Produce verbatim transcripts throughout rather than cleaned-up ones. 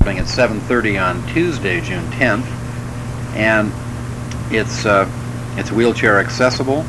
opening at seven thirty on Tuesday, June tenth, and it's uh, it's wheelchair accessible.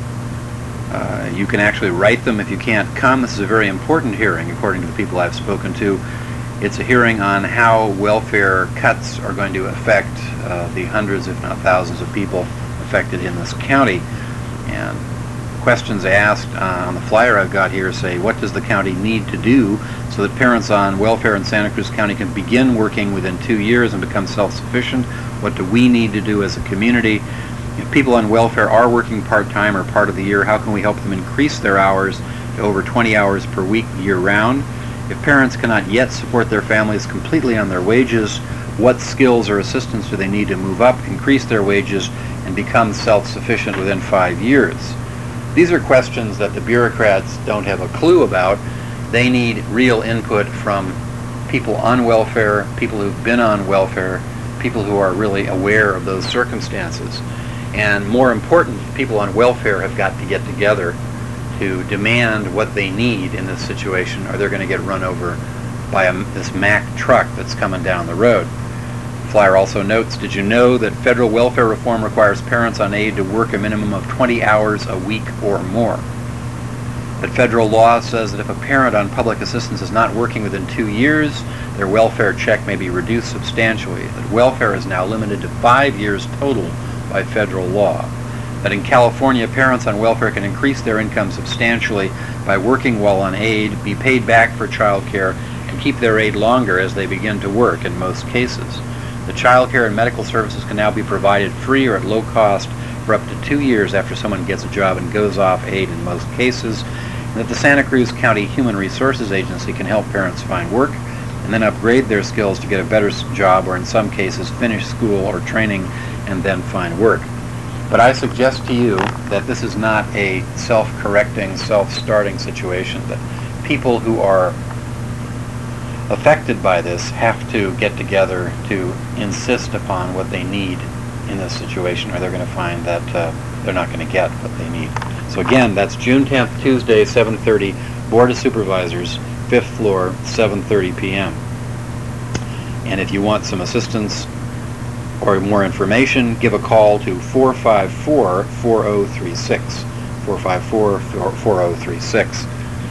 Uh, you can actually write them if you can't come. This is a very important hearing, according to the people I've spoken to. It's a hearing on how welfare cuts are going to affect uh, the hundreds, if not thousands, of people affected in this county. And questions asked uh, on the flyer I've got here say, what does the county need to do so that parents on welfare in Santa Cruz County can begin working within two years and become self-sufficient? What do we need to do as a community? If people on welfare are working part-time or part of the year, how can we help them increase their hours to over twenty hours per week year-round? If parents cannot yet support their families completely on their wages, what skills or assistance do they need to move up, increase their wages, and become self-sufficient within five years? These are questions that the bureaucrats don't have a clue about. They need real input from people on welfare, people who've been on welfare, people who are really aware of those circumstances. And more important, people on welfare have got to get together to demand what they need in this situation, or they're going to get run over by a, this Mack truck that's coming down the road. Flyer also notes, did you know that federal welfare reform requires parents on aid to work a minimum of twenty hours a week or more? That federal law says that if a parent on public assistance is not working within two years, their welfare check may be reduced substantially. That welfare is now limited to five years total by federal law. That in California, parents on welfare can increase their income substantially by working while on aid, be paid back for child care, and keep their aid longer as they begin to work in most cases. The child care and medical services can now be provided free or at low cost for up to two years after someone gets a job and goes off aid in most cases. And that the Santa Cruz County Human Resources Agency can help parents find work and then upgrade their skills to get a better job, or in some cases finish school or training and then find work. But I suggest to you that this is not a self-correcting, self-starting situation, that people who are affected by this have to get together to insist upon what they need in this situation, or they're going to find that uh, they're not going to get what they need. So again, that's June tenth, Tuesday, seven thirty, Board of Supervisors, fifth floor, seven thirty p m And if you want some assistance or more information, give a call to four five four, four oh three six, four five four, four oh three six.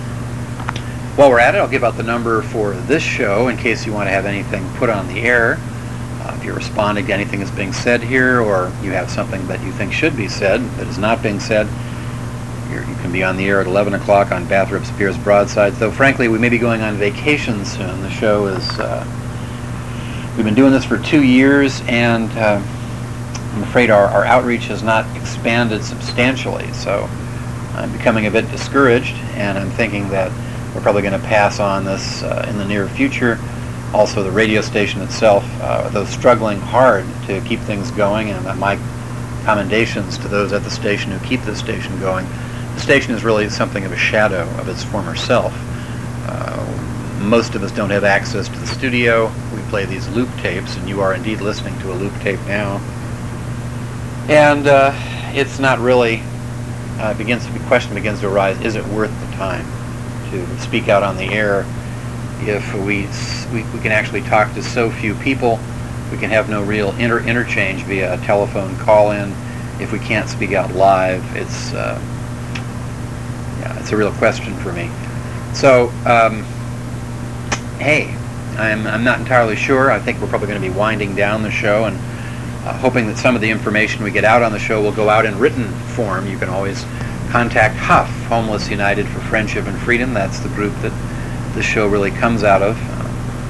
While we're at it, I'll give out the number for this show in case you want to have anything put on the air. Uh, if you're responding to anything that's being said here, or you have something that you think should be said that is not being said, you're, you can be on the air at eleven o'clock on Bathrop Spears Broadsides, though frankly we may be going on vacation soon. The show is... Uh, We've been doing this for two years, and uh, I'm afraid our, our outreach has not expanded substantially, so I'm becoming a bit discouraged, and I'm thinking that we're probably going to pass on this uh, in the near future. Also, the radio station itself, uh, though struggling hard to keep things going, and uh, my commendations to those at the station who keep the station going, the station is really something of a shadow of its former self. Uh, most of us don't have access to the studio. We play these loop tapes, and you are indeed listening to a loop tape now. And uh, it's not really, uh, begins to be, question begins to arise, is it worth the time to speak out on the air if we, we, we can actually talk to so few people? We can have no real inter interchange via a telephone call-in. If we can't speak out live, it's, uh, yeah, it's a real question for me. So, um, hey, I'm, I'm not entirely sure. I think we're probably going to be winding down the show, and uh, hoping that some of the information we get out on the show will go out in written form. You can always contact HUF, Homeless United for Friendship and Freedom. That's the group that this show really comes out of. Uh,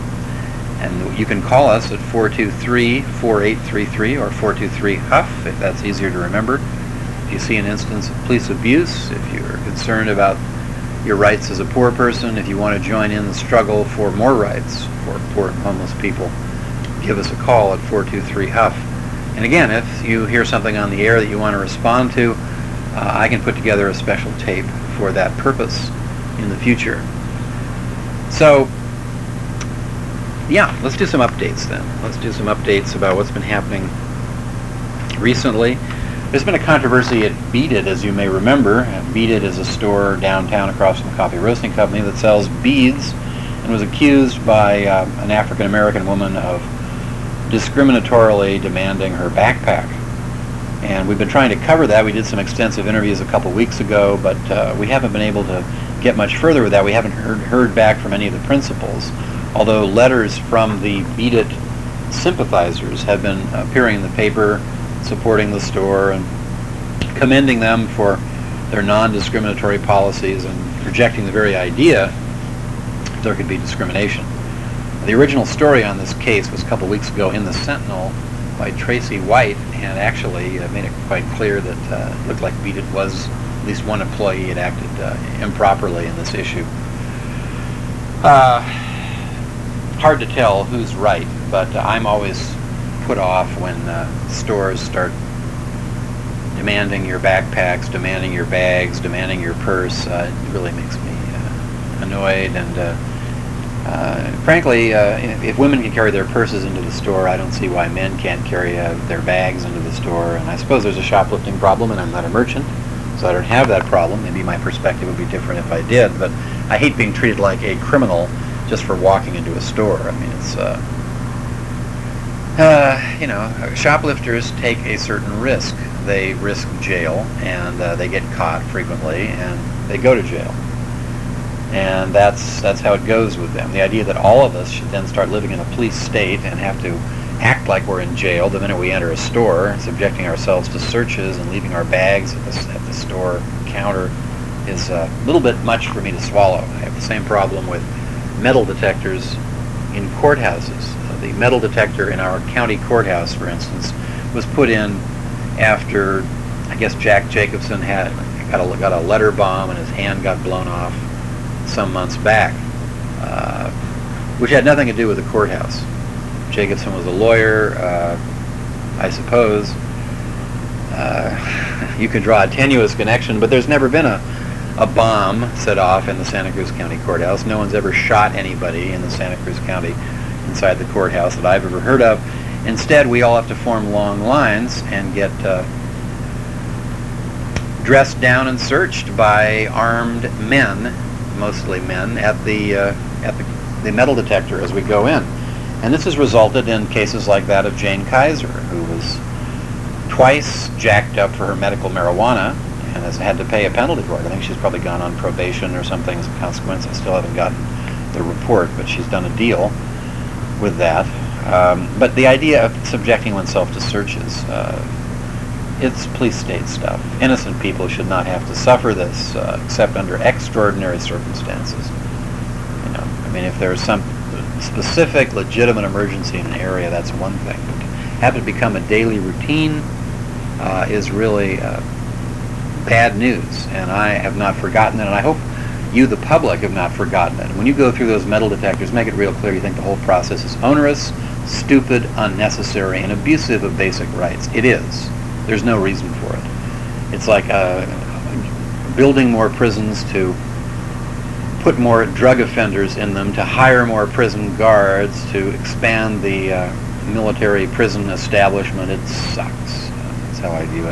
and you can call us at four two three, four eight three three or four two three HUF, if that's easier to remember. If you see an instance of police abuse, if you're concerned about your rights as a poor person, if you want to join in the struggle for more rights for poor and homeless people, give us a call at four two three HUF. And again, if you hear something on the air that you want to respond to, uh, I can put together a special tape for that purpose in the future. So, yeah, let's do some updates then. Let's do some updates about what's been happening recently. There's been a controversy at Beat It, as you may remember. Beat It is a store downtown across from the Coffee Roasting Company that sells beads and and was accused by uh, an African-American woman of discriminatorily demanding her backpack. And we've been trying to cover that. We did some extensive interviews a couple weeks ago, but uh, we haven't been able to get much further with that. We haven't heard, heard back from any of the principals, although letters from the Beat It sympathizers have been appearing in the paper supporting the store and commending them for their non-discriminatory policies and rejecting the very idea there could be discrimination. The original story on this case was a couple weeks ago in the Sentinel by Tracy White, and actually uh, made it quite clear that uh, it looked like Beat It was at least one employee had acted uh, improperly in this issue. Uh, hard to tell who's right, but uh, I'm always put off when uh, stores start demanding your backpacks, demanding your bags, demanding your purse. Uh, it really makes me uh, annoyed, and uh, uh, frankly, uh, if women can carry their purses into the store, I don't see why men can't carry uh, their bags into the store. And I suppose there's a shoplifting problem, and I'm not a merchant, so I don't have that problem. Maybe my perspective would be different if I did, but I hate being treated like a criminal just for walking into a store. I mean, it's, uh, uh, you know, shoplifters take a certain risk. They risk jail, and uh, they get caught frequently, and they go to jail. And that's that's how it goes with them. The idea that all of us should then start living in a police state and have to act like we're in jail the minute we enter a store, subjecting ourselves to searches and leaving our bags at the, at the store counter, is a little bit much for me to swallow. I have the same problem with metal detectors in courthouses. Uh, the metal detector in our county courthouse, for instance, was put in after, I guess, Jack Jacobson had got a, got a letter bomb and his hand got blown off some months back, uh, which had nothing to do with the courthouse. Jacobson was a lawyer, uh, I suppose. Uh, you can draw a tenuous connection, but there's never been a, a bomb set off in the Santa Cruz County Courthouse. No one's ever shot anybody in the Santa Cruz County inside the courthouse that I've ever heard of. Instead, we all have to form long lines and get uh, dressed down and searched by armed men, mostly men, at the uh, at the, the metal detector as we go in. And this has resulted in cases like that of Jane Kaiser, who was twice jacked up for her medical marijuana and has had to pay a penalty for it. I think she's probably gone on probation or something as a consequence. I still haven't gotten the report, but she's done a deal with that. Um, but the idea of subjecting oneself to searches, uh, it's police state stuff. Innocent people should not have to suffer this uh, except under extraordinary circumstances. You know, I mean, if there's some specific, legitimate emergency in an area, that's one thing. But to have it become a daily routine uh, is really uh, bad news, and I have not forgotten it, and I hope you, the public, have not forgotten it. When you go through those metal detectors, make it real clear you think the whole process is onerous, stupid, unnecessary, and abusive of basic rights. It is. There's no reason for it. It's like uh, building more prisons to put more drug offenders in them, to hire more prison guards, to expand the uh, military prison establishment. It sucks. That's how I view it.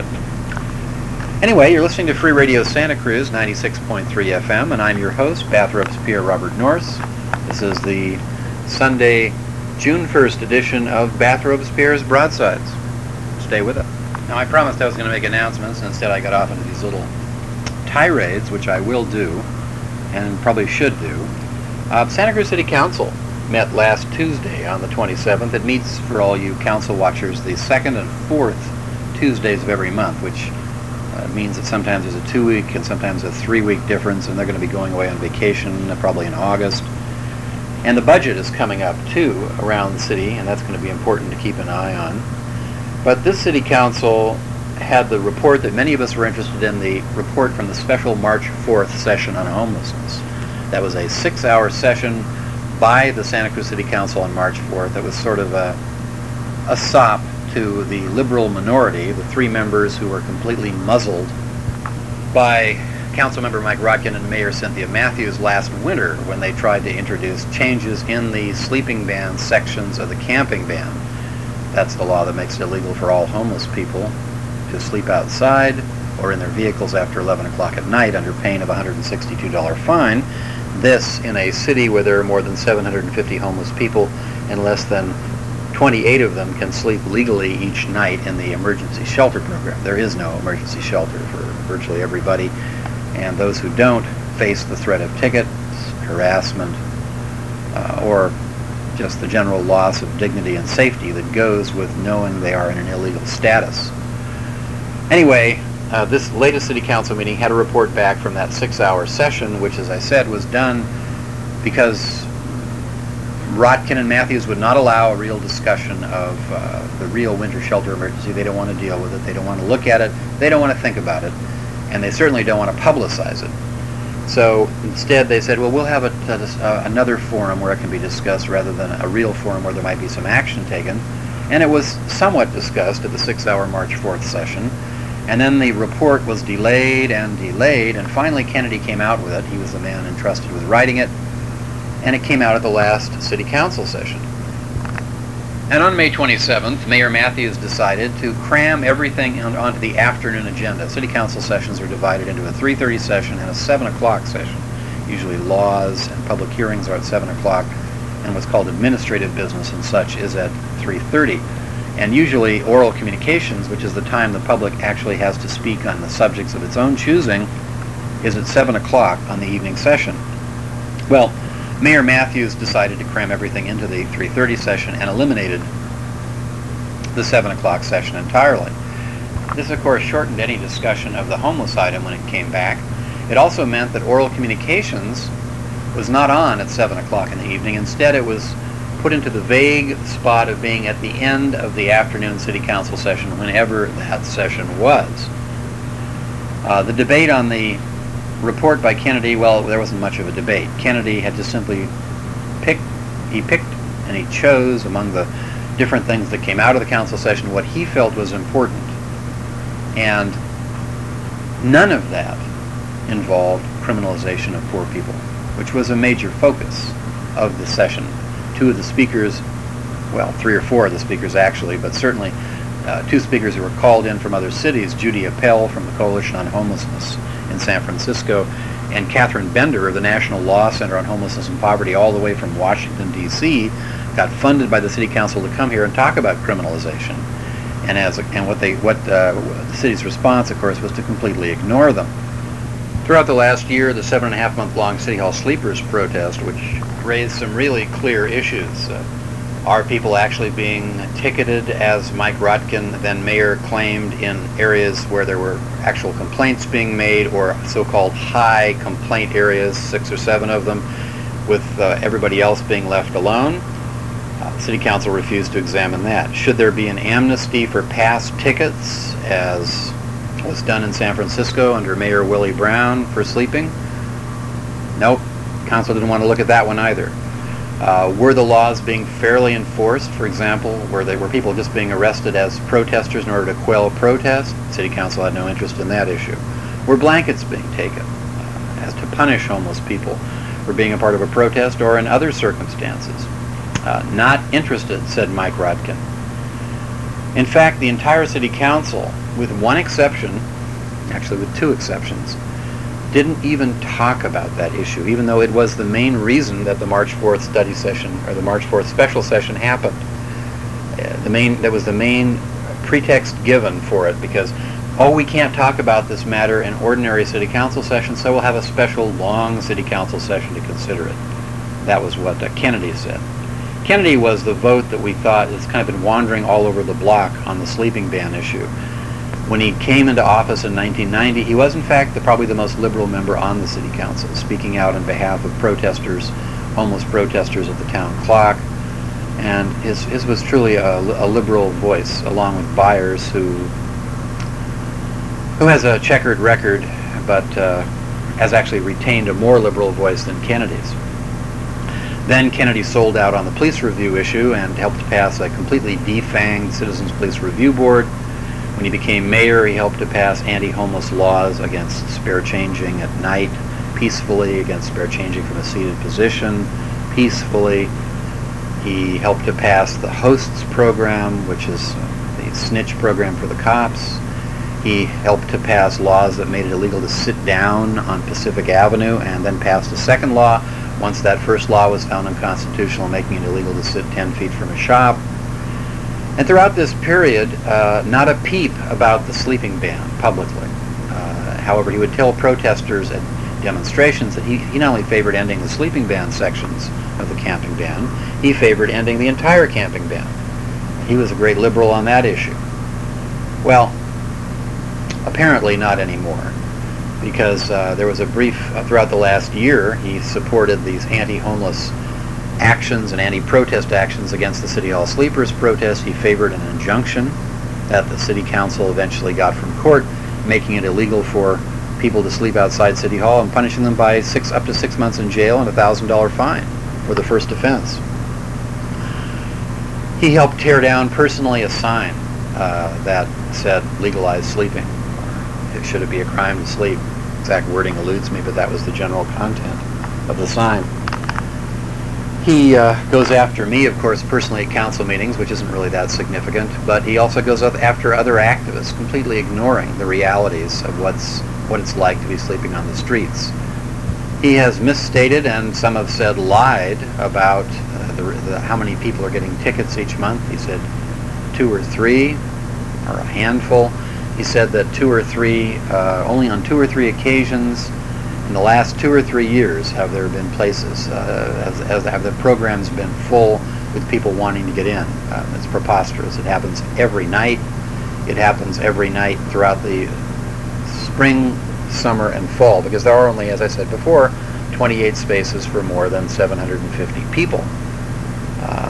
Anyway, you're listening to Free Radio Santa Cruz, ninety-six point three F M, and I'm your host, Bathrobes Pierre Robert Norris. This is the Sunday, June first edition of Bathrobes Pierre's Broadsides. Stay with us. Now, I promised I was going to make announcements, and instead I got off into these little tirades, which I will do, and probably should do. Uh, Santa Cruz City Council met last Tuesday on the twenty-seventh. It meets, for all you council watchers, the second and fourth Tuesdays of every month, which uh, means that sometimes there's a two-week and sometimes a three-week difference, and they're going to be going away on vacation uh, probably in August. And the budget is coming up, too, around the city, and that's going to be important to keep an eye on. But this city council had the report that many of us were interested in, the report from the special March fourth session on homelessness. That was a six-hour session by the Santa Cruz City Council on March fourth. It was sort of a, a sop to the liberal minority, the three members who were completely muzzled by Councilmember Mike Rodkin and Mayor Cynthia Matthews last winter when they tried to introduce changes in the sleeping ban sections of the camping ban. That's the law that makes it illegal for all homeless people to sleep outside or in their vehicles after eleven o'clock at night under pain of a one hundred sixty-two dollars fine. This in a city where there are more than seven hundred fifty homeless people, and less than twenty-eight of them can sleep legally each night in the emergency shelter program. There is no emergency shelter for virtually everybody, and those who don't face the threat of tickets, harassment, uh, or just the general loss of dignity and safety that goes with knowing they are in an illegal status. Anyway, uh, this latest city council meeting had a report back from that six-hour session, which, as I said, was done because Rotkin and Matthews would not allow a real discussion of uh, the real winter shelter emergency. They don't want to deal with it. They don't want to look at it. They don't want to think about it. And they certainly don't want to publicize it. So instead they said, well, we'll have a, a, another forum where it can be discussed rather than a real forum where there might be some action taken. And it was somewhat discussed at the six-hour March fourth session. And then the report was delayed and delayed, and finally Kennedy came out with it. He was the man entrusted with writing it. And it came out at the last city council session. And on May twenty-seventh, Mayor Matthews decided to cram everything on, onto the afternoon agenda. City council sessions are divided into a three thirty session and a seven o'clock session. Usually laws and public hearings are at seven o'clock, and what's called administrative business and such is at three thirty. And usually oral communications, which is the time the public actually has to speak on the subjects of its own choosing, is at seven o'clock on the evening session. Well, Mayor Matthews decided to cram everything into the three thirty session and eliminated the seven o'clock session entirely. This, of course, shortened any discussion of the homeless item when it came back. It also meant that oral communications was not on at seven o'clock in the evening. Instead, it was put into the vague spot of being at the end of the afternoon city council session, whenever that session was. Uh, the debate on the report by Kennedy, well, there wasn't much of a debate. Kennedy had to simply pick, he picked and he chose among the different things that came out of the council session what he felt was important. And none of that involved criminalization of poor people, which was a major focus of the session. Two of the speakers, well, three or four of the speakers actually, but certainly uh, two speakers who were called in from other cities, Judy Appel from the Coalition on Homelessness in San Francisco, and Catherine Bender of the National Law Center on Homelessness and Poverty, all the way from Washington, D C, got funded by the City Council to come here and talk about criminalization. And as a, and what they what uh, the city's response, of course, was to completely ignore them. Throughout the last year, the seven and a half month long City Hall Sleepers protest, which raised some really clear issues. Uh, Are people actually being ticketed, as Mike Rotkin, then mayor, claimed, in areas where there were actual complaints being made, or so-called high complaint areas, six or seven of them, with uh, everybody else being left alone? Uh, City Council refused to examine that. Should there be an amnesty for past tickets, as was done in San Francisco under Mayor Willie Brown for sleeping? Nope. Council didn't want to look at that one either. Uh, were the laws being fairly enforced? For example, were they were people just being arrested as protesters in order to quell protest? City Council had no interest in that issue. Were blankets being taken uh, as to punish homeless people for being a part of a protest, or in other circumstances? Uh, not interested, said Mike Rotkin. In fact, the entire City Council, with one exception, actually with two exceptions, didn't even talk about that issue, even though it was the main reason that the March fourth study session, or the March fourth special session, happened. Uh, the main, that was the main pretext given for it, because, oh, we can't talk about this matter in ordinary City Council session, so we'll have a special long City Council session to consider it. That was what uh, Kennedy said. Kennedy was the vote that we thought has kind of been wandering all over the block on the sleeping ban issue. When he came into office in nineteen ninety, he was in fact the, probably the most liberal member on the City Council, speaking out on behalf of protesters, homeless protesters at the town clock. And his, his was truly a, a liberal voice, along with Byers, who, who has a checkered record, but uh, has actually retained a more liberal voice than Kennedy's. Then Kennedy sold out on the police review issue and helped pass a completely defanged Citizens Police Review Board. When he became mayor, he helped to pass anti-homeless laws against spare changing at night peacefully, against spare changing from a seated position peacefully. He helped to pass the HOSTS program, which is the snitch program for the cops. He helped to pass laws that made it illegal to sit down on Pacific Avenue, and then passed a second law once that first law was found unconstitutional, making it illegal to sit ten feet from a shop. And throughout this period, uh, not a peep about the sleeping ban publicly. Uh, however, he would tell protesters at demonstrations that he, he not only favored ending the sleeping ban sections of the camping ban, he favored ending the entire camping ban. He was a great liberal on that issue. Well, apparently not anymore, because uh, there was a brief, uh, throughout the last year, he supported these anti-homeless actions and anti-protest actions against the City Hall Sleepers protest. He favored an injunction that the City Council eventually got from court, making it illegal for people to sleep outside City Hall and punishing them by six up to six months in jail and a thousand dollar fine for the first offense. He helped tear down personally a sign uh, that said legalize sleeping. Or, should it be a crime to sleep? Exact wording eludes me, but that was the general content of the sign. He uh, goes after me, of course, personally at council meetings, which isn't really that significant, but he also goes after other activists, completely ignoring the realities of what's what it's like to be sleeping on the streets. He has misstated, and some have said lied, about uh, the, the, how many people are getting tickets each month. He said two or three, or a handful. He said that two or three, uh, only on two or three occasions in the last two or three years have there been places, uh, as, as have the programs been full with people wanting to get in. Uh, it's preposterous. It happens every night. It happens every night throughout the spring, summer, and fall, because there are only, as I said before, twenty-eight spaces for more than seven hundred fifty people. Um,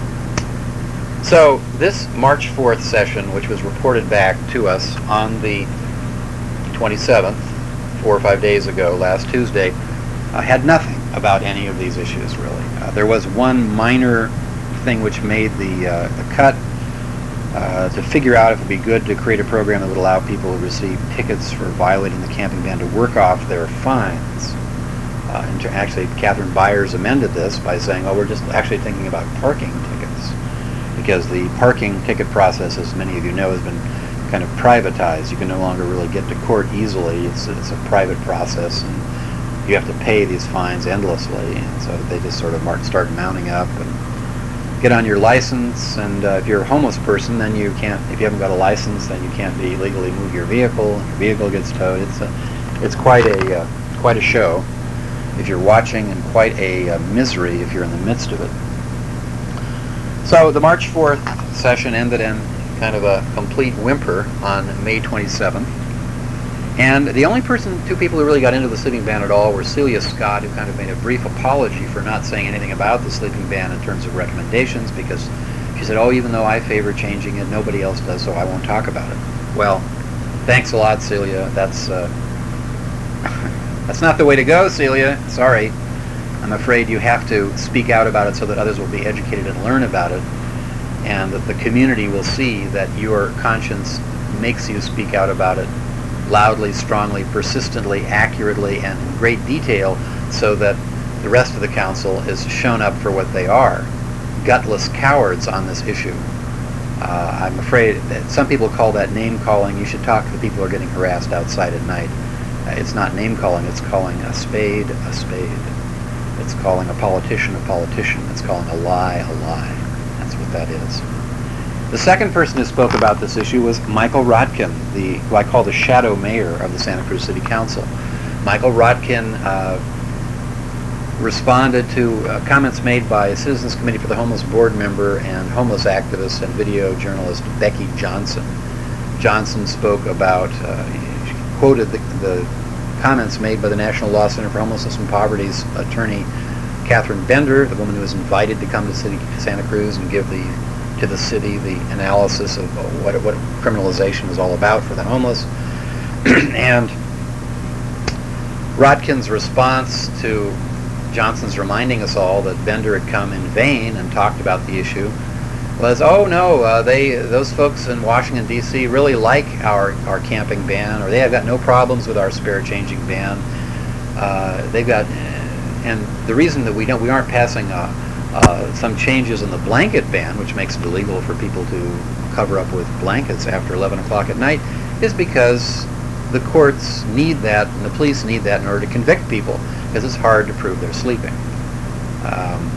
so this March fourth session, which was reported back to us on the twenty-seventh, four or five days ago, last Tuesday, uh, had nothing about any of these issues, really. Uh, there was one minor thing which made the, uh, the cut, uh, to figure out if it would be good to create a program that would allow people who receive tickets for violating the camping ban to work off their fines. Uh, and to actually, Catherine Byers amended this by saying, oh, we're just actually thinking about parking tickets, because the parking ticket process, as many of you know, has been kind of privatized. You can no longer really get to court easily. It's, it's a private process, and you have to pay these fines endlessly, and so they just sort of mark, start mounting up and get on your license. And uh, if you're a homeless person, then you can't, if you haven't got a license, then you can't be legally move your vehicle, and your vehicle gets towed. It's a, it's quite a uh, quite a show if you're watching, and quite a uh, misery if you're in the midst of it. So the March fourth session ended in kind of a complete whimper on May twenty-seventh. And the only person, two people who really got into the sleeping ban at all were Celia Scott, who kind of made a brief apology for not saying anything about the sleeping ban in terms of recommendations, because she said, oh, even though I favor changing it, nobody else does, so I won't talk about it. Well, thanks a lot, Celia. That's, uh, that's not the way to go, Celia. Sorry. I'm afraid you have to speak out about it so that others will be educated and learn about it, and that the community will see that your conscience makes you speak out about it loudly, strongly, persistently, accurately, and in great detail, so that the rest of the council is shown up for what they are, gutless cowards on this issue. Uh, I'm afraid that some people call that name-calling. You should talk to the people who are getting harassed outside at night. Uh, it's not name-calling, it's calling a spade a spade. It's calling a politician a politician. It's calling a lie a lie. That's what that is. The second person who spoke about this issue was Michael Rotkin, the, who I call the shadow mayor of the Santa Cruz City Council. Michael Rotkin uh, responded to uh, comments made by a Citizens Committee for the Homeless board member and homeless activist and video journalist Becky Johnson. Johnson spoke about, uh, she quoted the, the comments made by the National Law Center for Homelessness and Poverty's attorney Catherine Bender, the woman who was invited to come to city, Santa Cruz and give the to the city the analysis of what, what criminalization is all about for the homeless. And Rotkin's response to Johnson's reminding us all that Bender had come in vain and talked about the issue was, oh no, uh, they those folks in Washington, D C really like our, our camping ban, or they have got no problems with our spare changing ban. Uh, they've got, and the reason that we don't, we aren't passing a Uh, some changes in the blanket ban, which makes it illegal for people to cover up with blankets after eleven o'clock at night, is because the courts need that and the police need that in order to convict people, because it's hard to prove they're sleeping. Um,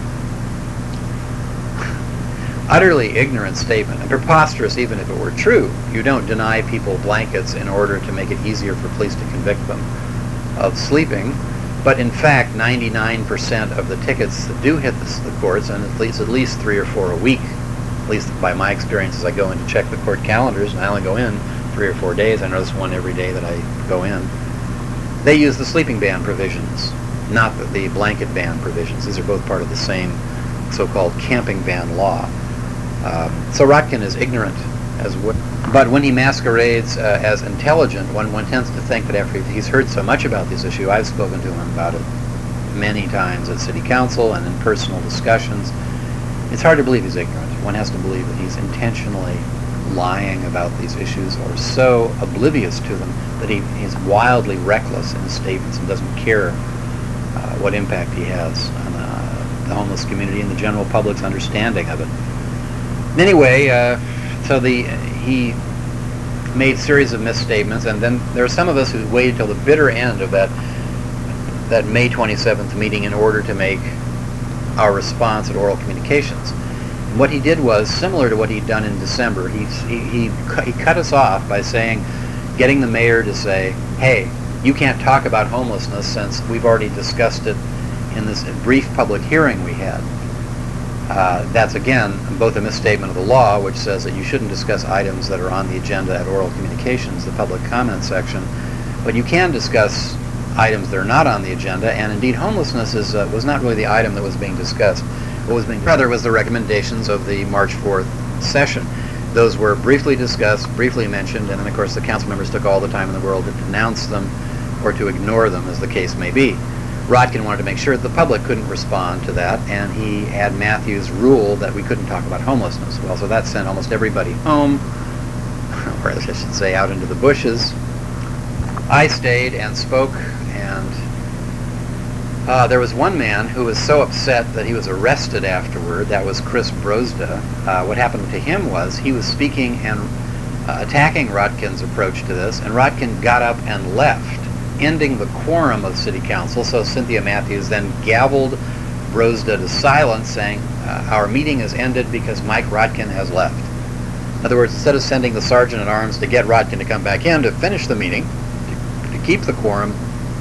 utterly ignorant statement, and preposterous even if it were true. You don't deny people blankets in order to make it easier for police to convict them of sleeping. But in fact, ninety-nine percent of the tickets that do hit the, the courts, and at least at least three or four a week, at least by my experience as I go in to check the court calendars, and I only go in three or four days. I notice one every day that I go in. They use the sleeping ban provisions, not the, the blanket ban provisions. These are both part of the same so-called camping ban law. Um, so Rotkin is ignorant as well. But when he masquerades uh, as intelligent, one, one tends to think that after he's heard so much about this issue, I've spoken to him about it many times at City Council and in personal discussions, it's hard to believe he's ignorant. One has to believe that he's intentionally lying about these issues or so oblivious to them that he is wildly reckless in his statements and doesn't care uh, what impact he has on uh, the homeless community and the general public's understanding of it. Anyway, uh, so the he made a series of misstatements, and then there are some of us who waited till the bitter end of that that May twenty-seventh meeting in order to make our response at Oral Communications. And what he did was similar to what he'd done in December. He, he, he, cu- he cut us off by saying, getting the mayor to say, hey, you can't talk about homelessness since we've already discussed it in this brief public hearing we had. Uh, that's, again, both a misstatement of the law, which says that you shouldn't discuss items that are on the agenda at Oral Communications, the public comment section, but you can discuss items that are not on the agenda, and indeed homelessness is, uh, was not really the item that was being discussed. What was being rather was the recommendations of the March fourth session. Those were briefly discussed, briefly mentioned, and then of course the council members took all the time in the world to denounce them or to ignore them, as the case may be. Rotkin wanted to make sure that the public couldn't respond to that, and he had Matthews rule that we couldn't talk about homelessness. Well, so that sent almost everybody home, or I should say out into the bushes. I stayed and spoke, and uh, there was one man who was so upset that he was arrested afterward. That was Chris Brozda. Uh, what happened to him was he was speaking and uh, attacking Rotkin's approach to this, and Rotkin got up and left, ending the quorum of City Council. So Cynthia Matthews then gavelled Brozda to silence, saying, uh, our meeting is ended because Mike Rotkin has left. In other words, instead of sending the sergeant at arms to get Rotkin to come back in to finish the meeting, to, to keep the quorum,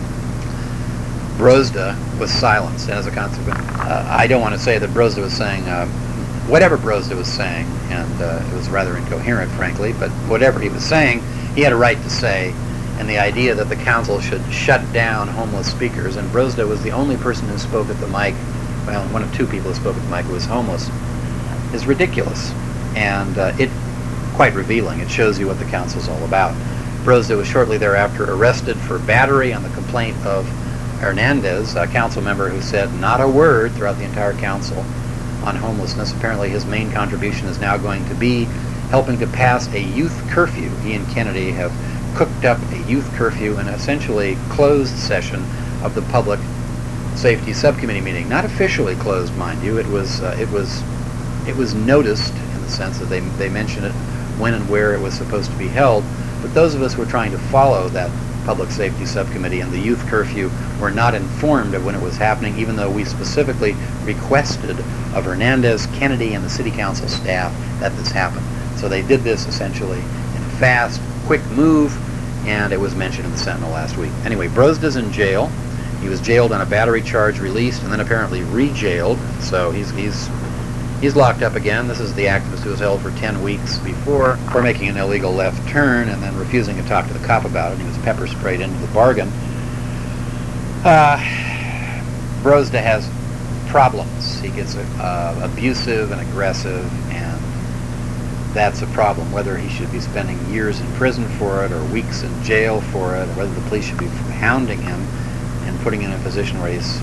Brozda was silenced. And as a consequence, uh, I don't want to say that Brozda was saying, uh, whatever Brozda was saying, and uh, it was rather incoherent, frankly, but whatever he was saying, he had a right to say. And the idea that the council should shut down homeless speakers, and Brozda was the only person who spoke at the mic, well, one of two people who spoke at the mic who was homeless, is ridiculous. And uh, it quite revealing. It shows you what the council's all about. Brozda was shortly thereafter arrested for battery on the complaint of Hernandez, a council member who said not a word throughout the entire council on homelessness. Apparently his main contribution is now going to be helping to pass a youth curfew. He and Kennedy have cooked up a youth curfew, an essentially closed session of the Public Safety Subcommittee meeting. Not officially closed, mind you. It was uh, it was it was noticed in the sense that they they mentioned it when and where it was supposed to be held. But those of us who were trying to follow that Public Safety Subcommittee and the youth curfew were not informed of when it was happening, even though we specifically requested of Hernandez, Kennedy, and the City Council staff that this happened. So they did this essentially in a fast, quick move, and it was mentioned in the Sentinel last week. Anyway, Brozda's in jail. He was jailed on a battery charge, released, and then apparently re-jailed. So he's he's he's locked up again. This is the activist who was held for ten weeks before for making an illegal left turn and then refusing to talk to the cop about it. He was pepper sprayed into the bargain. Uh, Brozda has problems. He gets uh, abusive and aggressive, and that's a problem. Whether he should be spending years in prison for it or weeks in jail for it, or whether the police should be hounding him and putting him in a position where he's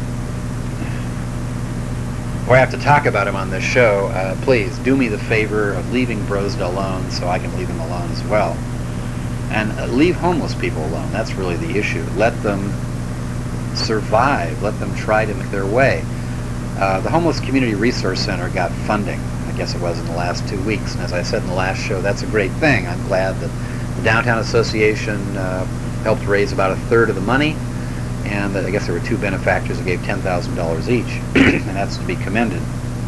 or I have to talk about him on this show, uh, please do me the favor of leaving Brozda alone so I can leave him alone as well. And uh, leave homeless people alone. That's really the issue. Let them survive. Let them try to make their way. Uh, the Homeless Community Resource Center got funding, I guess it was in the last two weeks. And as I said in the last show, that's a great thing. I'm glad that The Downtown Association uh, helped raise about a third of the money, and I guess there were two benefactors that gave ten thousand dollars each, and that's to be commended.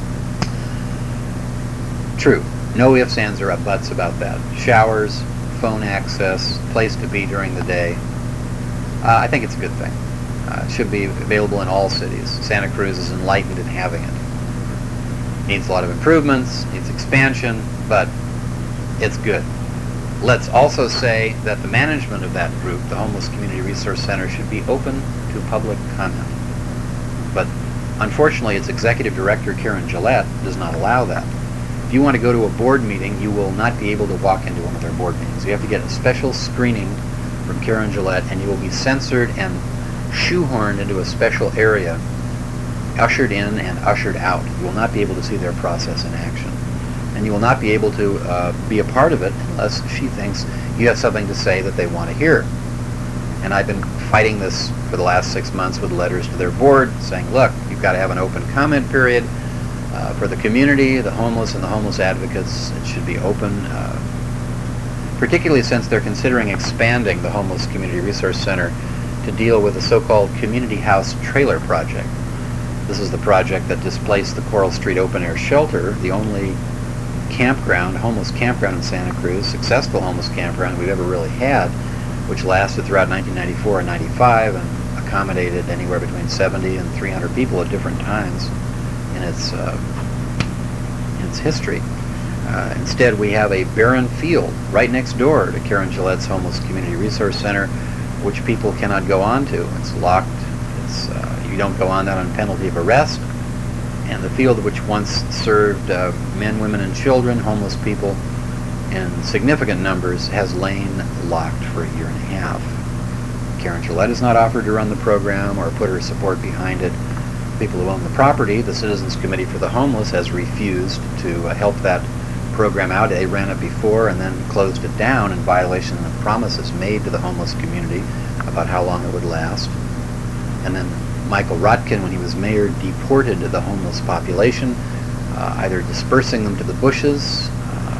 True. No ifs, ands, or buts about that. Showers, phone access, place to be during the day. Uh, I think it's a good thing. Uh, it should be available in all cities. Santa Cruz is enlightened in having it. Needs a lot of improvements, needs expansion, but it's good. Let's also say that the management of that group, the Homeless Community Resource Center, should be open to public comment. But unfortunately, its executive director, Karen Gillette, does not allow that. If you want to go to a board meeting, you will not be able to walk into one of their board meetings. You have to get a special screening from Karen Gillette, and you will be censored and shoehorned into a special area, ushered in and ushered out. You will not be able to see their process in action. And you will not be able to uh, be a part of it unless she thinks you have something to say that they want to hear. And I've been fighting this for the last six months with letters to their board saying, look, you've got to have an open comment period. Uh, for the community, the homeless, and the homeless advocates, it should be open, uh, particularly since they're considering expanding the Homeless Community Resource Center to deal with the so-called Community House Trailer Project. This is the project that displaced the Coral Street Open Air Shelter, the only campground, homeless campground in Santa Cruz, successful homeless campground we've ever really had, which lasted throughout nineteen ninety-four and ninety-five and accommodated anywhere between seventy and three hundred people at different times in its uh, in its history. Uh, instead, we have a barren field right next door to Karen Gillette's Homeless Community Resource Center, which people cannot go on to. It's locked. It's uh, you don't go on that on penalty of arrest. And the field, which once served uh, men, women, and children, homeless people in significant numbers, has lain locked for a year and a half. Karen Gillette has not offered to run the program or put her support behind it. People who own the property, the Citizens Committee for the Homeless, has refused to uh, help that program out. They ran it before and then closed it down in violation of promises made to the homeless community about how long it would last. And then Michael Rotkin, when he was mayor, deported the homeless population, uh, either dispersing them to the bushes,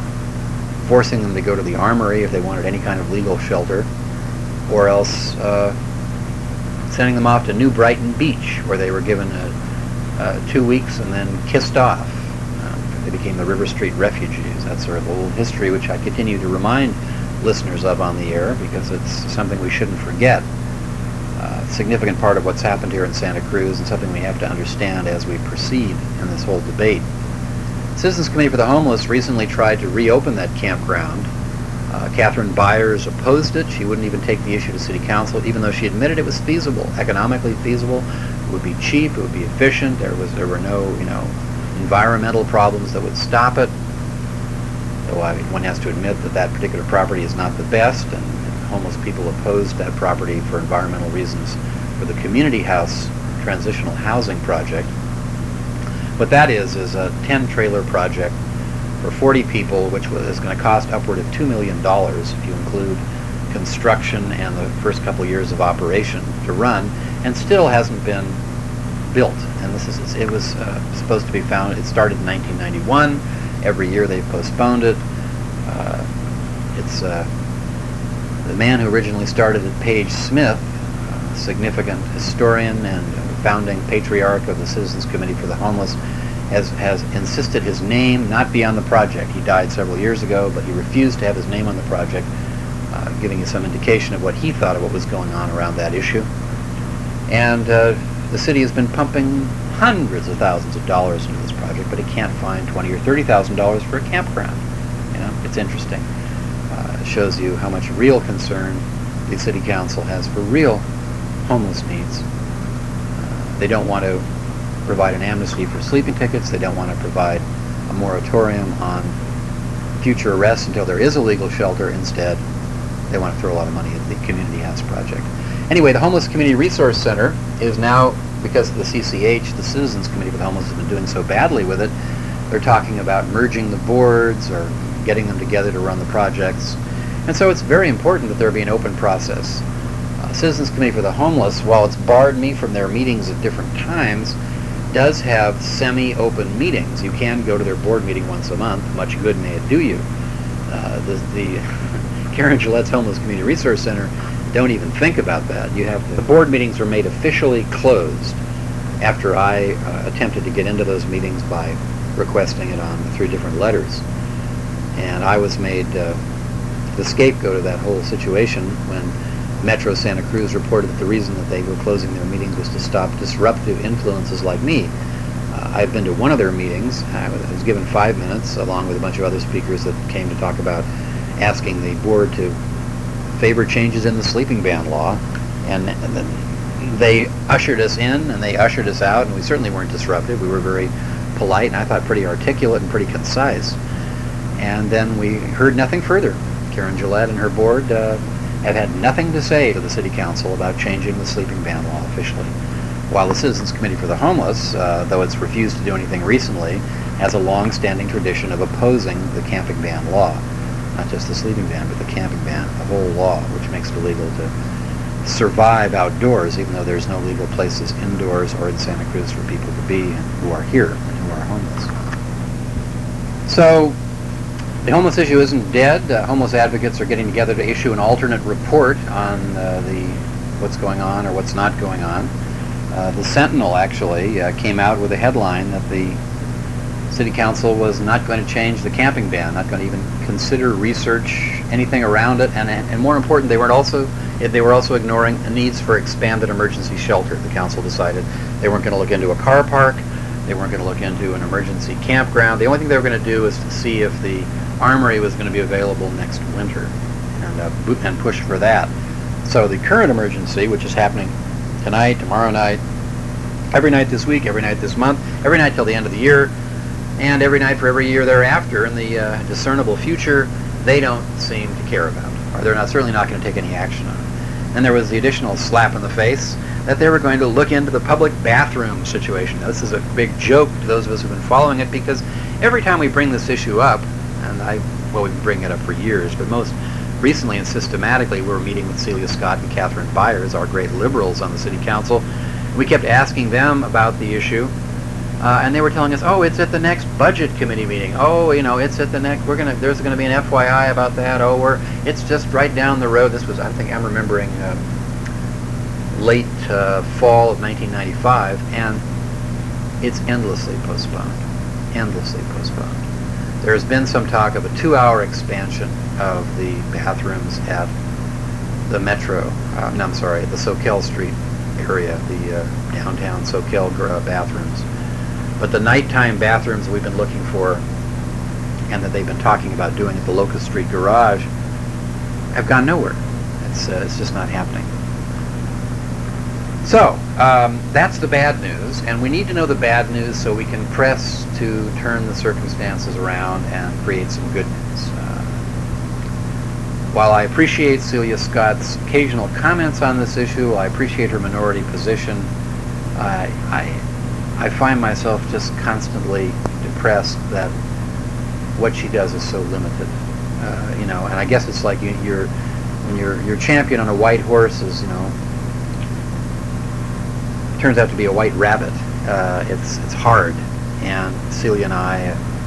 uh, forcing them to go to the armory if they wanted any kind of legal shelter, or else uh, sending them off to New Brighton Beach, where they were given a, uh, two weeks and then kissed off. Uh, they became the River Street refugees. That's sort of old history, which I continue to remind listeners of on the air, because it's something we shouldn't forget. Uh, significant part of what's happened here in Santa Cruz, and something we have to understand as we proceed in this whole debate. Citizens Committee for the Homeless recently tried to reopen that campground. Uh, Catherine Byers opposed it. She wouldn't even take the issue to City Council, even though she admitted it was feasible, economically feasible. It would be cheap. It would be efficient. There was there were no you know environmental problems that would stop it. Though I mean, one has to admit that that particular property is not the best, and, and homeless people opposed that property for environmental reasons for the Community House Transitional Housing Project. What that is is a ten trailer project for forty people, which is going to cost upward of two million dollars if you include construction and the first couple years of operation to run, and still hasn't been built. And this is it was uh, supposed to be found. It started in nineteen ninety-one. Every year they've postponed it. Uh, it's uh, the man who originally started it, Page Smith, a significant historian and founding patriarch of the Citizens Committee for the Homeless, has, has insisted his name not be on the project. He died several years ago, but he refused to have his name on the project, uh, giving you some indication of what he thought of what was going on around that issue. And uh, the city has been pumping hundreds of thousands of dollars into this project, but it can't find twenty or thirty thousand dollars for a campground. You know, it's interesting. Uh, it shows you how much real concern the city council has for real homeless needs. Uh, they don't want to provide an amnesty for sleeping tickets. They don't want to provide a moratorium on future arrests until there is a legal shelter. Instead, they want to throw a lot of money at the Community House Project. Anyway, the Homeless Community Resource Center is now, because of the C C H, the Citizens Committee for the Homeless, has been doing so badly with it, they're talking about merging the boards or getting them together to run the projects. And so it's very important that there be an open process. Uh, Citizens Committee for the Homeless, while it's barred me from their meetings at different times, does have semi-open meetings. You can go to their board meeting once a month. Much good may it do you. Uh, the, the Karen Gillette's Homeless Community Resource Center don't even think about that. You have the board meetings were made officially closed after I uh, attempted to get into those meetings by requesting it on three different letters. And I was made uh, the scapegoat of that whole situation when Metro Santa Cruz reported that the reason that they were closing their meetings was to stop disruptive influences like me. Uh, I've been to one of their meetings. I was, I was given five minutes along with a bunch of other speakers that came to talk about asking the board to favor changes in the sleeping ban law. And, and then they ushered us in and they ushered us out, and we certainly weren't disruptive. We were very polite and I thought pretty articulate and pretty concise. And then we heard nothing further. Karen Gillette and her board uh, have had nothing to say to the City Council about changing the sleeping ban law officially. While the Citizens Committee for the Homeless, uh, though it's refused to do anything recently, has a long-standing tradition of opposing the camping ban law. Not just the sleeping ban, but the camping ban, the whole law, which makes it illegal to survive outdoors, even though there's no legal places indoors or in Santa Cruz for people to be and who are here and who are homeless. So, the homeless issue isn't dead. Uh, homeless advocates are getting together to issue an alternate report on uh, the what's going on or what's not going on. Uh, the Sentinel actually uh, came out with a headline that the City Council was not going to change the camping ban, not going to even consider research anything around it, and, and more important, they weren't also they were also ignoring the needs for expanded emergency shelter. The council decided they weren't going to look into a car park, they weren't going to look into an emergency campground. The only thing they were going to do is to see if the Armory was going to be available next winter, and uh, boot and push for that. So the current emergency, which is happening tonight, tomorrow night, every night this week, every night this month, every night till the end of the year, and every night for every year thereafter in the uh, discernible future, they don't seem to care about, or they're not certainly not going to take any action on it. And there was the additional slap in the face that they were going to look into the public bathroom situation. Now, this is a big joke to those of us who've been following it, because every time we bring this issue up, and I, well, we've been bringing it up for years, but most recently and systematically, we were meeting with Celia Scott and Catherine Byers, our great liberals on the City Council. We kept asking them about the issue, uh, and they were telling us, "Oh, it's at the next Budget Committee meeting. Oh, you know, it's at the next. We're gonna. There's going to be an F Y I about that. Oh, we're. It's just right down the road." This was, I think, I'm remembering uh, late uh, fall of nineteen ninety-five, and it's endlessly postponed. Endlessly postponed. There's been some talk of a two-hour expansion of the bathrooms at the Metro, uh, no, I'm sorry, the Soquel Street area, the uh, downtown Soquel uh, bathrooms. But the nighttime bathrooms that we've been looking for and that they've been talking about doing at the Locust Street garage have gone nowhere. It's, uh, it's just not happening. So, um, that's the bad news, and we need to know the bad news so we can press to turn the circumstances around and create some good news. Uh, while I appreciate Celia Scott's occasional comments on this issue, I appreciate her minority position, I, I, I find myself just constantly depressed that what she does is so limited. Uh, you know, and I guess it's like you, you're, when you're, your champion on a white horse is, you know, turns out to be a white rabbit. Uh, it's it's hard, and Celia and I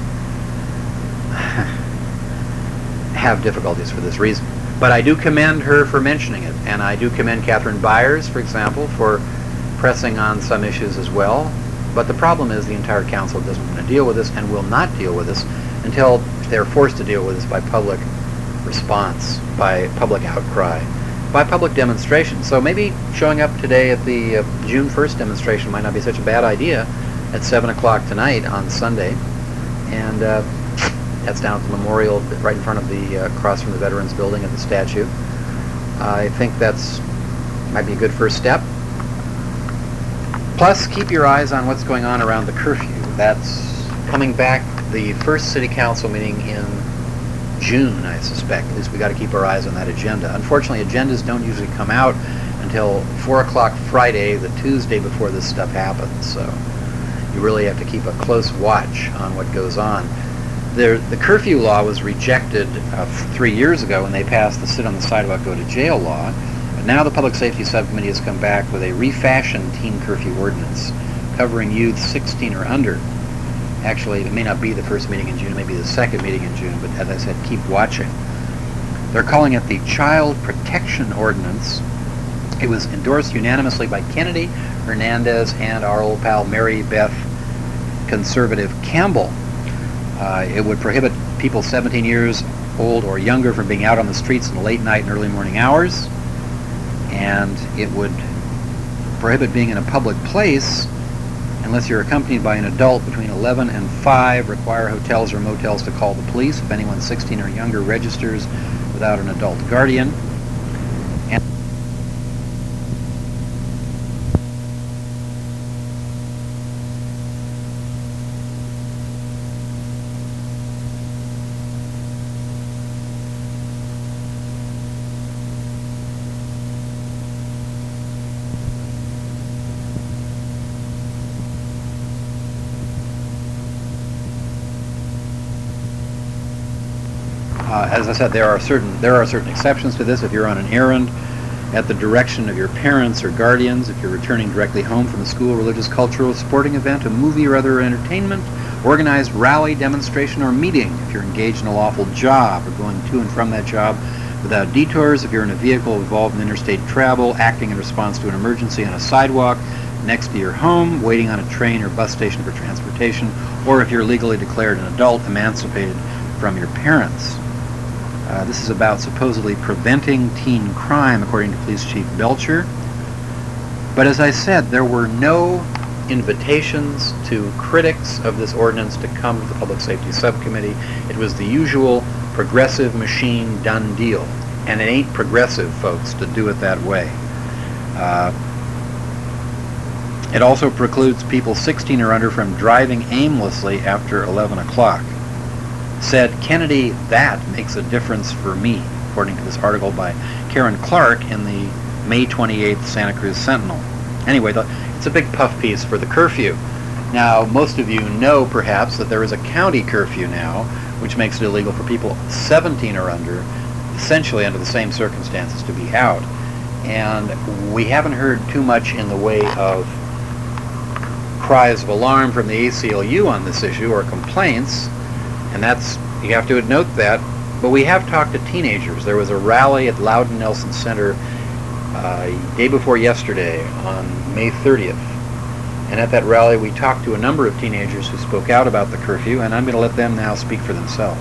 have difficulties for this reason. But I do commend her for mentioning it, and I do commend Catherine Byers, for example, for pressing on some issues as well. But the problem is the entire council doesn't want to deal with this and will not deal with this until they're forced to deal with this by public response, by public outcry, by public demonstration. So maybe showing up today at the uh, June first demonstration might not be such a bad idea at seven o'clock tonight on Sunday. And uh, that's down at the memorial right in front of the, uh, across from the Veterans Building at the statue. I think that's might be a good first step. Plus, keep your eyes on what's going on around the curfew. That's coming back, the first City Council meeting in June, I suspect. At least we got to keep our eyes on that agenda. Unfortunately, agendas don't usually come out until four o'clock Friday, the Tuesday before this stuff happens. So you really have to keep a close watch on what goes on. There, the curfew law was rejected uh, three years ago when they passed the sit on the sidewalk, go to jail law. But now the Public Safety Subcommittee has come back with a refashioned teen curfew ordinance covering youth sixteen or under. Actually, it may not be the first meeting in June, it may be the second meeting in June, but as I said, keep watching. They're calling it the Child Protection Ordinance. It was endorsed unanimously by Kennedy, Hernandez, and our old pal Mary Beth Conservative Campbell. Uh, it would prohibit people seventeen years old or younger from being out on the streets in the late night and early morning hours, and it would prohibit being in a public place unless you're accompanied by an adult between eleven and five, require hotels or motels to call the police if anyone sixteen or younger registers without an adult guardian. And Uh, as I said, there are certain there are certain exceptions to this. If you're on an errand at the direction of your parents or guardians, if you're returning directly home from a school, religious, cultural, sporting event, a movie, or other entertainment, organized rally, demonstration, or meeting, if you're engaged in a lawful job or going to and from that job without detours, if you're in a vehicle involved in interstate travel, acting in response to an emergency on a sidewalk next to your home, waiting on a train or bus station for transportation, or if you're legally declared an adult emancipated from your parents. Uh, this is about supposedly preventing teen crime, according to Police Chief Belcher. But as I said, there were no invitations to critics of this ordinance to come to the Public Safety Subcommittee. It was the usual progressive machine done deal. And it ain't progressive, folks, to do it that way. Uh, it also precludes people sixteen or under from driving aimlessly after eleven o'clock. Said Kennedy, that makes a difference for me, according to this article by Karen Clark in the May twenty-eighth Santa Cruz Sentinel. Anyway, the, it's a big puff piece for the curfew. Now, most of you know, perhaps, that there is a county curfew now, which makes it illegal for people seventeen or under, essentially under the same circumstances, to be out. And we haven't heard too much in the way of cries of alarm from the A C L U on this issue, or complaints. And that's, you have to note that, but we have talked to teenagers. There was a rally at Loudon Nelson Center uh, day before yesterday on May thirtieth. And at that rally we talked to a number of teenagers who spoke out about the curfew, and I'm going to let them now speak for themselves.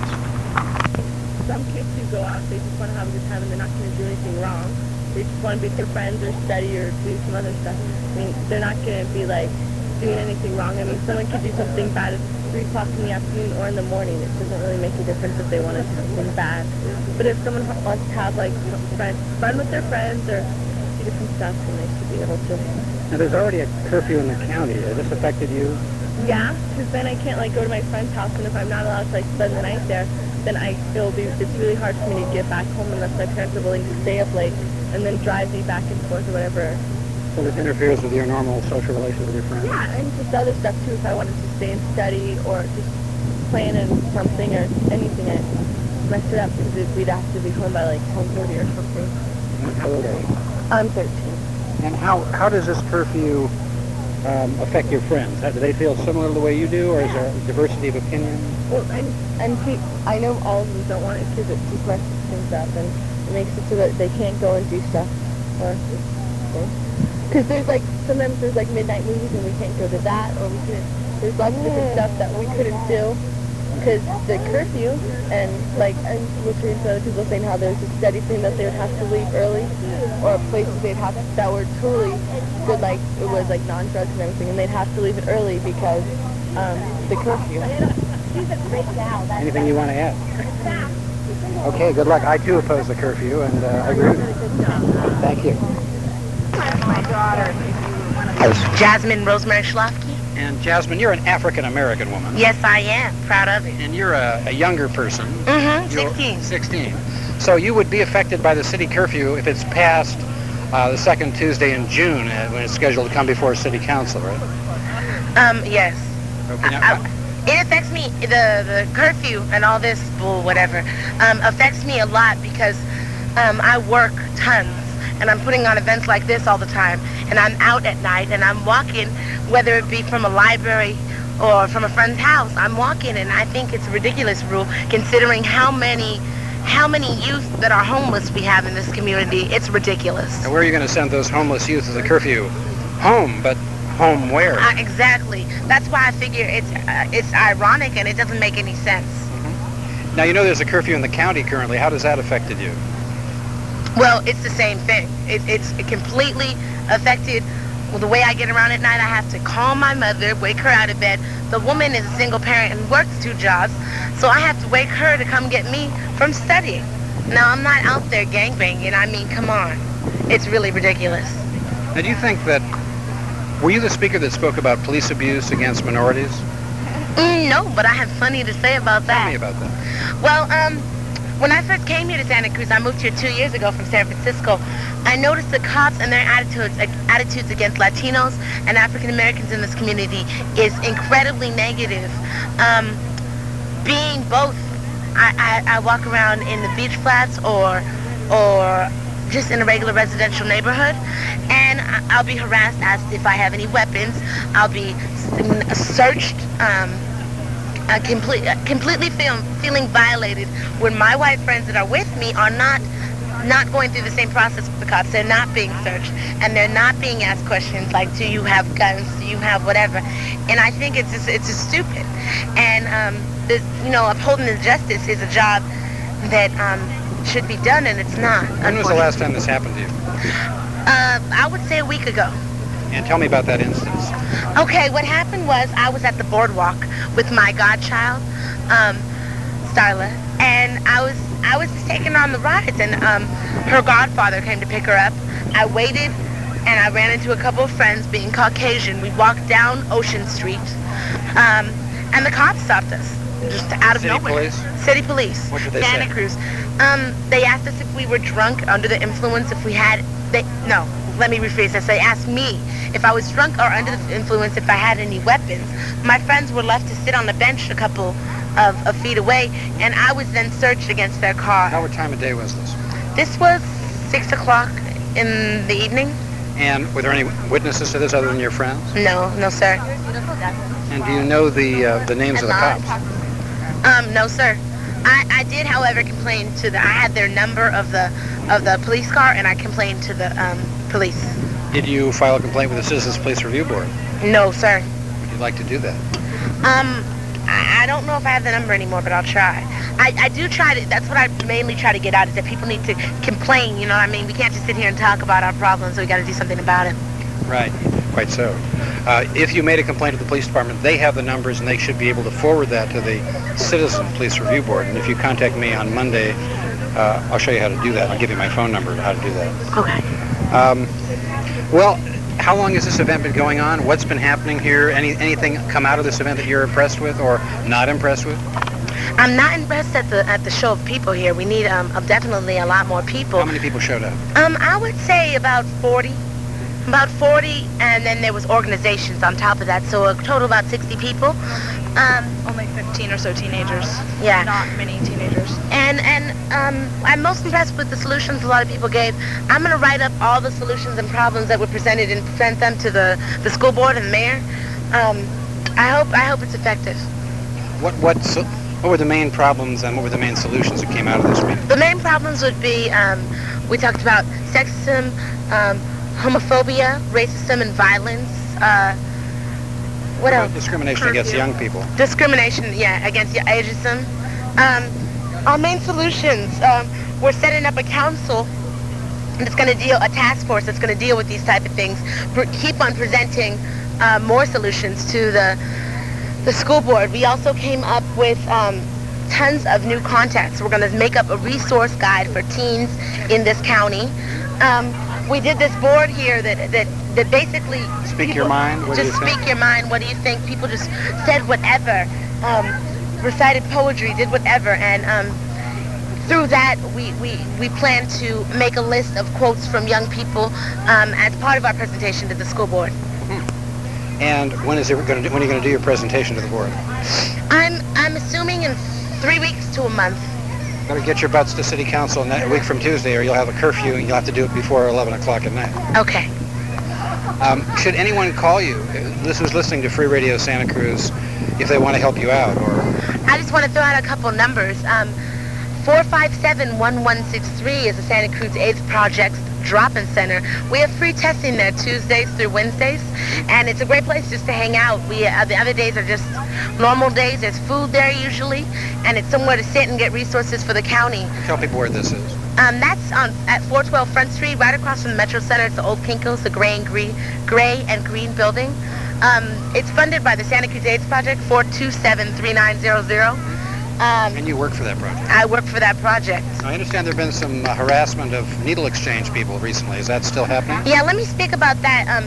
Some kids who go out, they just want to have a good time and they're not going to do anything wrong. They just want to be with their friends or study or do some other stuff. I mean, they're not going to be like doing anything wrong. I mean, someone could do something bad at three o'clock in the afternoon or in the morning. It doesn't really make a difference if they want to do something bad. But if someone wants to have like fun, fun with their friends or do different stuff, then they should be able to. Now, there's already a curfew in the county. Has this affected you? Yeah, because then I can't like go to my friend's house, and if I'm not allowed to like spend the night there, then I it'll be it's really hard for me to get back home unless my parents are willing to stay up late and then drive me back and forth or whatever. So this interferes with your normal social relations with your friends? Yeah, and just other stuff too. If I wanted to stay and study or just plan in something or anything, I mess it up because we'd have to be home by like ten thirty or something. And how old are you? I'm thirteen. And how how does this curfew um, affect your friends? How, do they feel similar to the way you do, or is there a diversity of opinion? Well, and, and pe- I know all of them don't want it because it just messes things up and it makes it so that they can't go and do stuff. Or because there's like, sometimes there's like midnight movies and we can't go to that, or we couldn't, there's lots of different stuff that we couldn't do because the curfew, and like, and listening to other people saying how there's a study thing that they would have to leave early, or places they'd have to, that were totally good, like, it was like non-drugs and everything, and they'd have to leave it early because um, the curfew. Anything you want to add? Okay, good luck. I too oppose the curfew, and uh, I agree with you. Thank you. My daughter. Jasmine Rosemary Schlafke. And Jasmine, you're an African-American woman. Yes, I am. Proud of it. And you're a, a younger person. Mm-hmm. You're sixteen. sixteen. So you would be affected by the city curfew if it's passed uh, the second Tuesday in June uh, when it's scheduled to come before City Council, right? Um, yes. Okay, now, I, I, it affects me, the, the curfew and all this bull, whatever, um, affects me a lot because um, I work tons. And I'm putting on events like this all the time, and I'm out at night, and I'm walking, whether it be from a library or from a friend's house. I'm walking, and I think it's a ridiculous rule, considering how many how many youth that are homeless we have in this community. It's ridiculous. And where are you going to send those homeless youth with the curfew? Home, but home where? Uh, exactly. That's why I figure it's uh, it's ironic and it doesn't make any sense. Mm-hmm. Now, you know there's a curfew in the county currently. How does that affected you? Well, it's the same thing. It, it's completely affected. Well, the way I get around at night, I have to call my mother, wake her out of bed. The woman is a single parent and works two jobs, so I have to wake her to come get me from studying. Now, I'm not out there gangbanging. I mean, come on. It's really ridiculous. Now, do you think that, were you the speaker that spoke about police abuse against minorities? Mm, no, but I have plenty to say about that. Tell me about that. Well, um, when I first came here to Santa Cruz, I moved here two years ago from San Francisco. I noticed the cops and their attitudes attitudes against Latinos and African Americans in this community is incredibly negative. Um, being both, I, I, I walk around in the beach flats or or just in a regular residential neighborhood, and I'll be harassed, asked if I have any weapons. I'll be searched. Um, Uh, complete, uh, completely feel, feeling violated when my white friends that are with me are not not going through the same process with the cops. They're not being searched, and they're not being asked questions like, do you have guns, do you have whatever. And I think it's just, it's just stupid. And um, this, you know, upholding the justice is a job that um, should be done, and it's not. When was the last time this happened to you? Uh, I would say a week ago. And tell me about that instance. Okay, what happened was I was at the boardwalk with my godchild, um, Starla, and I was I was just taking her on the rides, and um, her godfather came to pick her up. I waited, and I ran into a couple of friends, being Caucasian. We walked down Ocean Street, um, and the cops stopped us, just out of City nowhere. police? City police. What did they Santa say? Cruz. Um, they asked us if we were drunk, under the influence, if we had. They no. Let me rephrase this. They asked me if I was drunk or under the influence, if I had any weapons. My friends were left to sit on the bench a couple of, of feet away, and I was then searched against their car. How what time of day was this? This was six o'clock in the evening. And were there any witnesses to this other than your friends? No, no, sir. And do you know the uh, the names of the cops? Um, no, sir. I, I did, however, complain to the. I had their number of the of the police car, and I complained to the um, police. Did you file a complaint with the Citizens Police Review Board? No, sir. Would you like to do that? Um, I, I don't know if I have the number anymore, but I'll try. I, I do try to, that's what I mainly try to get out, is that people need to complain, you know what I mean? We can't just sit here and talk about our problems, so we got to do something about it. Right, quite so. Uh, if you made a complaint to the police department, they have the numbers and they should be able to forward that to the Citizen Police Review Board. And if you contact me on Monday, uh, I'll show you how to do that. I'll give you my phone number to how to do that. Okay. Um, well, how long has this event been going on? What's been happening here? Any anything come out of this event that you're impressed with or not impressed with? I'm not impressed at the at the show of people here. We need um definitely a lot more people. How many people showed up? Um, I would say about forty. About forty, and then there was organizations on top of that, so a total about sixty people. Um, Only fifteen or so teenagers. Yeah. Not many teenagers. And and um, I'm most impressed with the solutions a lot of people gave. I'm going to write up all the solutions and problems that were presented and present them to the, the school board and the mayor. Um, I hope I hope it's effective. What what so, what were the main problems and what were the main solutions that came out of this meeting? The main problems would be um, we talked about sexism, um, homophobia, racism, and violence. Uh, what else? Discrimination against young people. Discrimination, yeah, against the ageism. Um, our main solutions, um, we're setting up a council that's going to deal, a task force that's going to deal with these type of things. Pre- keep on presenting uh, more solutions to the the school board. We also came up with um, tons of new contacts. We're going to make up a resource guide for teens in this county. Um, we did this board here that that that basically Speak people, your mind. What do just you think? speak your mind. What do you think? People just said whatever, um, recited poetry, did whatever, and um, through that we, we we plan to make a list of quotes from young people um, as part of our presentation to the school board. And when is it going to? When are you going to do your presentation to the board? I'm I'm assuming in three weeks to a month. Better get your butts to city council a week from Tuesday, or you'll have a curfew and you'll have to do it before eleven o'clock at night. Okay. Um, should anyone call you? This is listening to Free Radio Santa Cruz, if they want to help you out, or I just want to throw out a couple numbers. Um, four five seven, one one six three is the Santa Cruz AIDS Project's drop-in center. We have free testing there Tuesdays through Wednesdays, and it's a great place just to hang out. We uh, the other days are just normal days. There's food there usually, and it's somewhere to sit and get resources for the county. Tell people where this is. Um, that's on at four twelve Front Street, right across from the Metro Center. It's the old Kinko's, the gray and green, gray and green building. Um, it's funded by the Santa Cruz AIDS Project, four two seven, three nine zero zero. Um, And you work for that project. I work for that project. I understand there have been some uh, harassment of needle exchange people recently. Is that still happening? Yeah, let me speak about that. Um,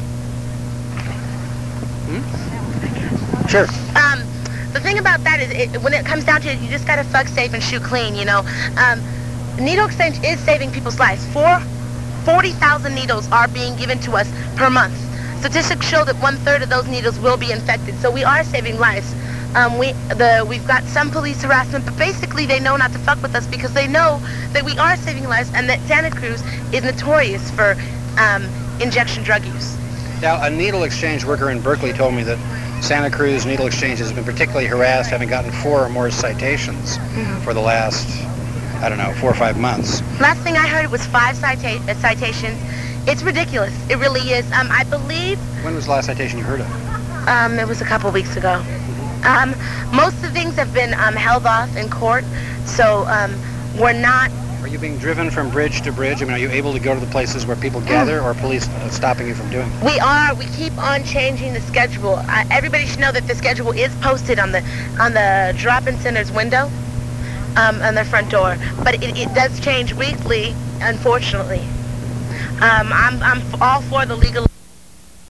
Hmm? Sure. um, the thing about that is, it, when it comes down to it, you just gotta fuck safe and shoot clean, you know. Um, needle exchange is saving people's lives. Four, forty thousand needles are being given to us per month. Statistics show that one-third of those needles will be infected, so we are saving lives. Um, we, the, we've got some police harassment, but basically they know not to fuck with us because they know that we are saving lives and that Santa Cruz is notorious for um, injection drug use. Now, a needle exchange worker in Berkeley told me that Santa Cruz Needle Exchange has been particularly harassed, having gotten four or more citations Mm-hmm. for the last, I don't know, four or five months. Last thing I heard was five cita- uh, citations. It's ridiculous. It really is. Um, I believe When was the last citation you heard of? um, it was a couple weeks ago. Um, most of the things have been um, held off in court, so um, we're not. Are you being driven from bridge to bridge? I mean, are you able to go to the places where people gather, or are police uh, stopping you from doing it? We are. We keep on changing the schedule. Uh, everybody should know that the schedule is posted on the on the drop-in center's window, um, on their front door. But it, it does change weekly, unfortunately. Um, I'm I'm all for the legal.